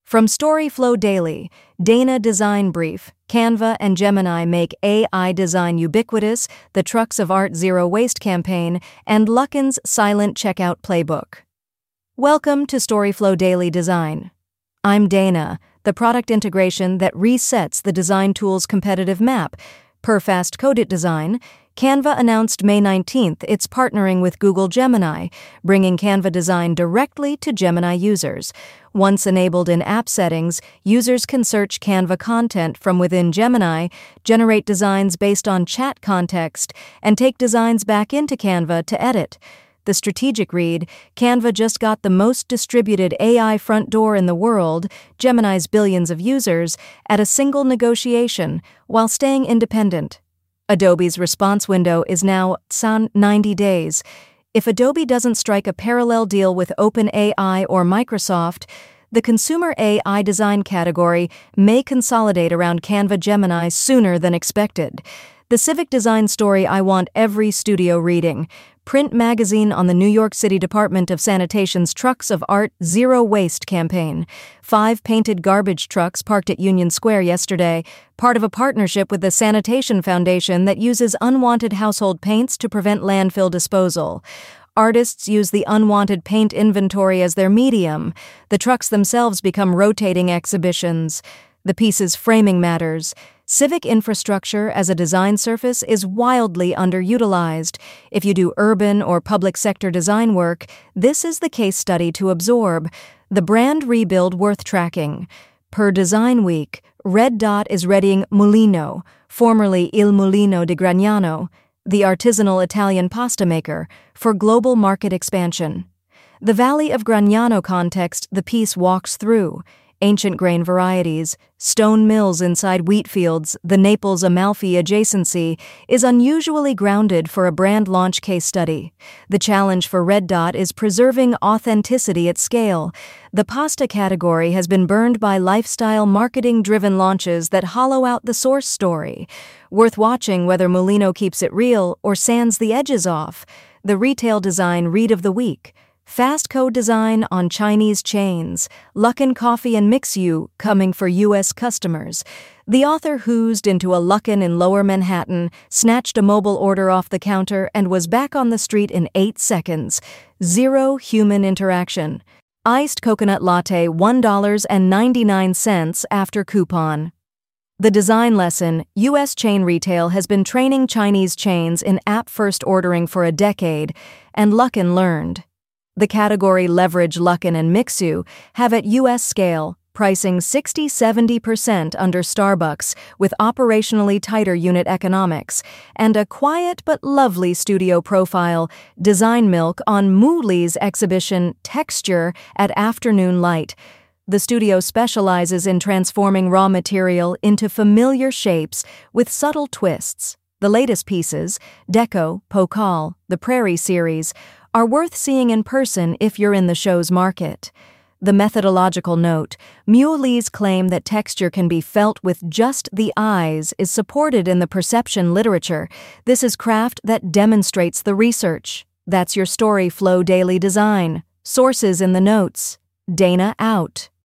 From Storyflow Daily, Dana Design Brief, Canva and Gemini make AI design ubiquitous, the Trucks of Art Zero Waste campaign, and Luckin's Silent Checkout Playbook. Welcome to Storyflow Daily Design. I'm Dana, the product integration that resets the design tool's competitive map. Per Fast Coded Design, Canva announced May 19th it's partnering with Google Gemini, bringing Canva design directly to Gemini users. Once enabled in app settings, users can search Canva content from within Gemini, generate designs based on chat context, and take designs back into Canva to edit. The strategic read, Canva just got the most distributed AI front door in the world, Gemini's billions of users, at a single negotiation, while staying independent. Adobe's response window is now 90 days. If Adobe doesn't strike a parallel deal with OpenAI or Microsoft, the consumer AI design category may consolidate around Canva Gemini sooner than expected. The civic design story I want every studio reading. Print magazine on the New York City Department of Sanitation's Trucks of Art Zero Waste campaign. 5 painted garbage trucks parked at Union Square yesterday, part of a partnership with the Sanitation Foundation that uses unwanted household paints to prevent landfill disposal. Artists use the unwanted paint inventory as their medium. The trucks themselves become rotating exhibitions. The piece's framing matters. Civic infrastructure as a design surface is wildly underutilized. If you do urban or public sector design work, this is the case study to absorb. The brand rebuild worth tracking. Per Design Week, Red Dot is readying Mulino, formerly Il Mulino di Gragnano, the artisanal Italian pasta maker, for global market expansion. The Valley of Gragnano context the piece walks through. Ancient grain varieties, stone mills inside wheat fields, the Naples-Amalfi adjacency is unusually grounded for a brand launch case study. The challenge for Red Dot is preserving authenticity at scale. The pasta category has been burned by lifestyle marketing-driven launches that hollow out the source story. Worth watching whether Mulino keeps it real or sands the edges off. The retail design read of the week. Fast code design on Chinese chains, Luckin Coffee and Mixu coming for U.S. customers. The author hoozed into a Luckin in Lower Manhattan, snatched a mobile order off the counter, and was back on the street in 8 seconds. Zero human interaction. Iced coconut latte $1.99 after coupon. The design lesson, U.S. chain retail has been training Chinese chains in app-first ordering for a decade, and Luckin learned. The category leverage Luckin and Mixu have at U.S. scale, pricing 60-70% under Starbucks with operationally tighter unit economics, and a quiet but lovely studio profile, Design Milk on Mooley's exhibition Texture at Afternoon Light. The studio specializes in transforming raw material into familiar shapes with subtle twists. The latest pieces, Deco, Pokal, the Prairie series, are worth seeing in person if you're in the show's market. The methodological note, Mooley's claim that texture can be felt with just the eyes is supported in the perception literature. This is craft that demonstrates the research. That's your Storyflow Daily Design. Sources in the notes. Dana out.